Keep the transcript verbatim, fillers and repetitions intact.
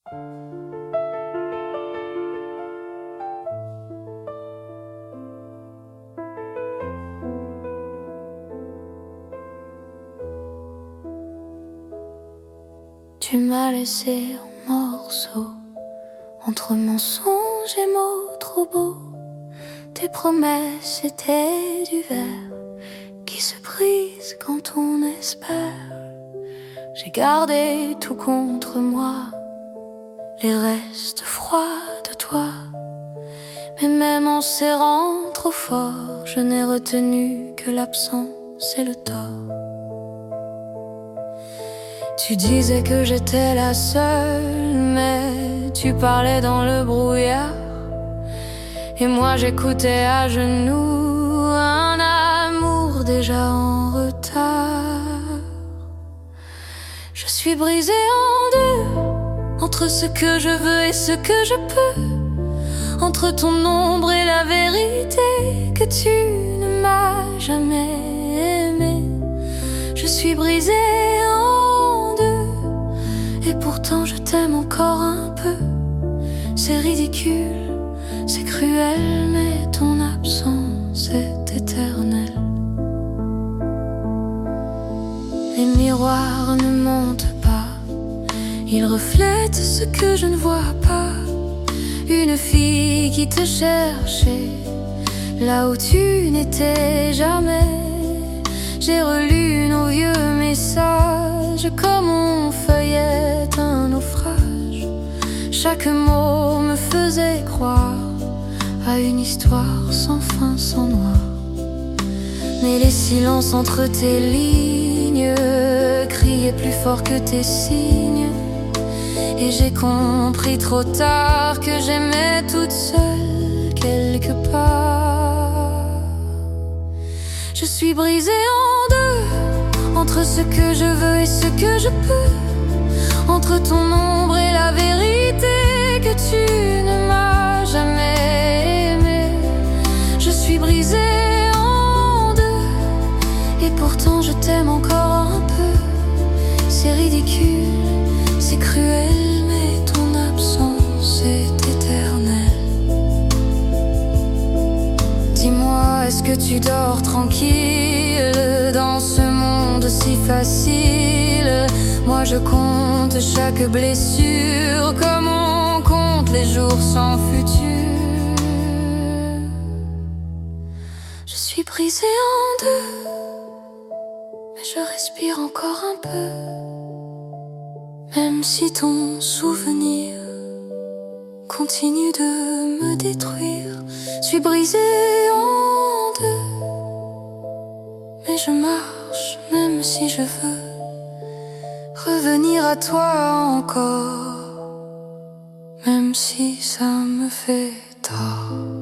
Tu m'as laissé en morceaux, entre mensonges et mots trop beaux. Tes promesses étaient du verre qui se brise quand on espère. J'ai gardé tout contre moi, les restes froids de toi. Mais même en serrant trop fort, je n'ai retenu que l'absence et le tort. Tu disais que j'étais la seule, mais tu parlais dans le brouillard. Et moi j'écoutais à genoux un amour déjà en retard. Je suis brisée en deux, entre ce que je veux et ce que je peux, entre ton ombre et la vérité que tu ne m'as jamais aimée. Je suis brisée en deux, et pourtant je t'aime encore un peu. C'est ridicule, c'est cruel, mais ton absence est éternelle. Les miroirs ne mentent pas, ils reflètent ce que je ne vois pas. Une fille qui te cherchait là où tu n'étais jamais. J'ai relu nos vieux messages comme on feuillette un naufrage. Chaque mot me faisait croire à une histoire sans fin, sans noir. Mais les silences entre tes lignes criaient plus fort que tes signes. Et j'ai compris trop tard que j'aimais toute seule quelque part. Je suis brisée en deux, entre ce que je veux et ce que je peux, entre ton ombre et la vérité que tu ne m'as jamais aimée. Je suis brisée en deux, et pourtant je t'aime encore un peu. C'est ridicule, c'est cruel, mais ton absence est éternelle. Dis-moi, est-ce que tu dors tranquille dans ce monde si facile? Moi je compte chaque blessure comme on compte les jours sans futur. Je suis brisée en deux, mais je respire encore un peu. Même si ton souvenir continue de me détruire. Je suis brisée en deux, mais je marche même si je veux revenir à toi encore, même si ça me fait tort.